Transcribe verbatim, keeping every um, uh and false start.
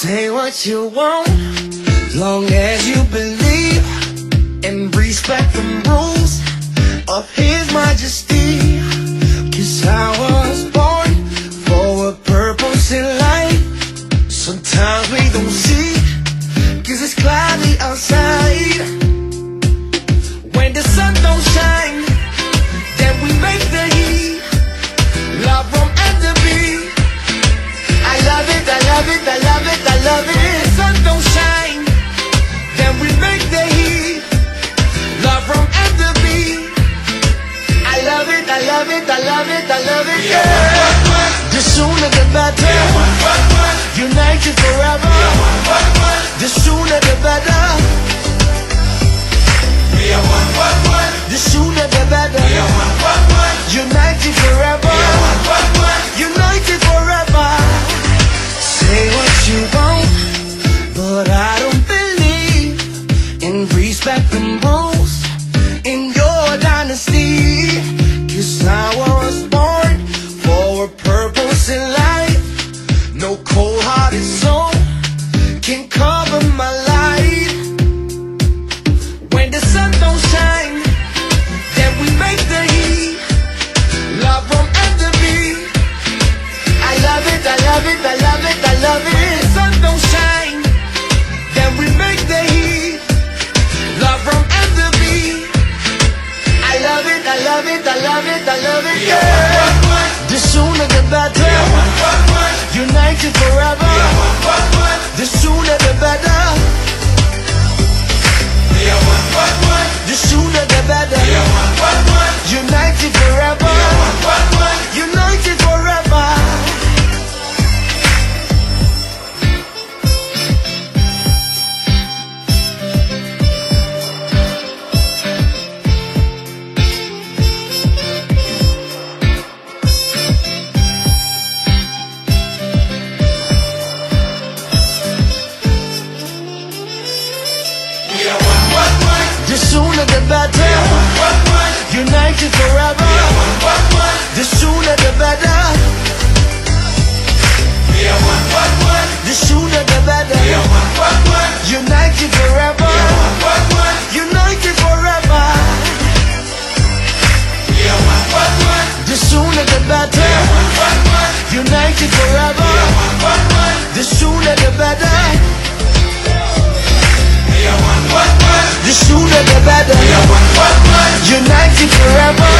Say what you want, long as you believe and respect the rules of His Majesty. 'Cause I was born for a purpose in life. Sometimes we don't see, 'cause it's cloudy outside. When the sun don't shine, then we make the heat. Love from A to B. I love it, I love it, I love it, I love it. When the sun don't shine, then we make the heat. Love from A to B. I love it, I love it, I love it, I love it, yeah. The sooner the better. United forever. The sooner the better. The sooner the better. United forever. United forever. Say what you want, but I don't believe in respect and rules in your dynasty. 'Cause I was born for a purpose in life. No cold-hearted soul can cover my light. When the sun don't shine, then we make the heat. Love from A to B. I love it, I love it, I love it, I love it. When the sun don't shine, then we make the heat. Love from A to B. I love it, I love it, I love it, I love it, yeah. The sooner the better. United forever. The sooner the better. The sooner the better. United forever. United forever. The sooner the better. United forever. The sooner the better. The sooner the better. United forever. United forever. The sooner the better. United forever. The sooner the better. The sooner the better. United forever.